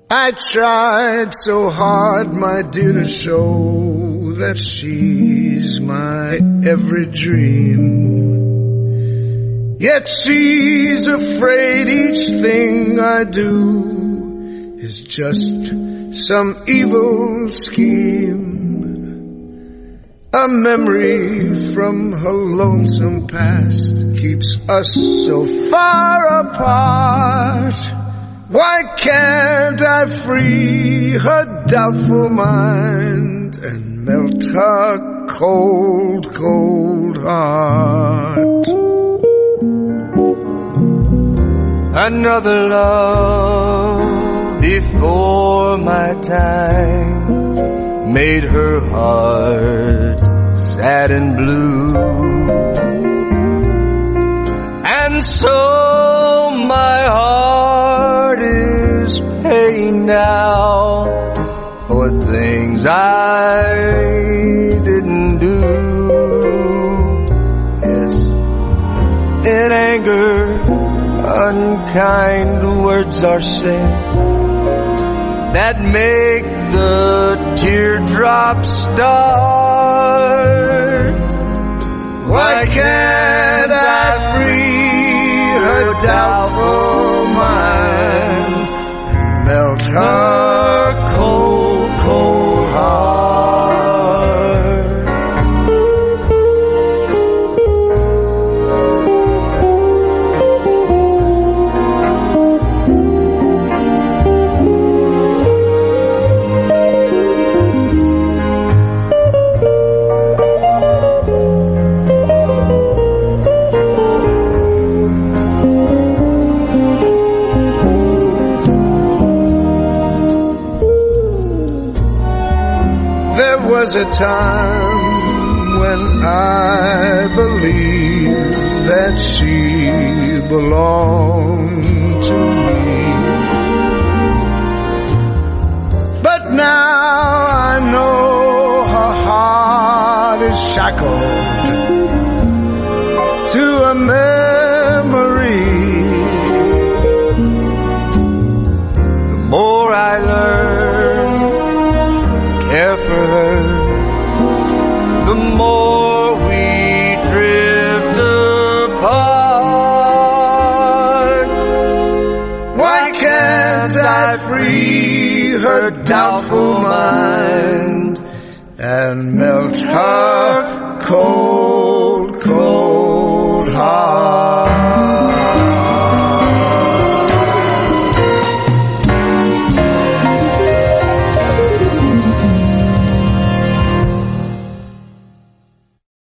I tried so hard, my dear, to show that she's my every dream. Yet she's afraid each thing I do is just some evil scheme. A memory from her lonesome past keeps us so far apart. Why can't I free her doubtful mind and melt her cold, cold heart? Another love before my time made her heart sad and blue. And so my heart is paying now for things I didn't do. Yes, in anger, unkind words are said that make the teardrops start. Why can't I free her doubtful mind and melt her cold, cold heart? There was a time when I believed that she belonged to me. But now I know her heart is shackled to a memory. The more I learn care for her, the more we drift apart. Why can't I free her doubtful mind and melt her cold, cold heart?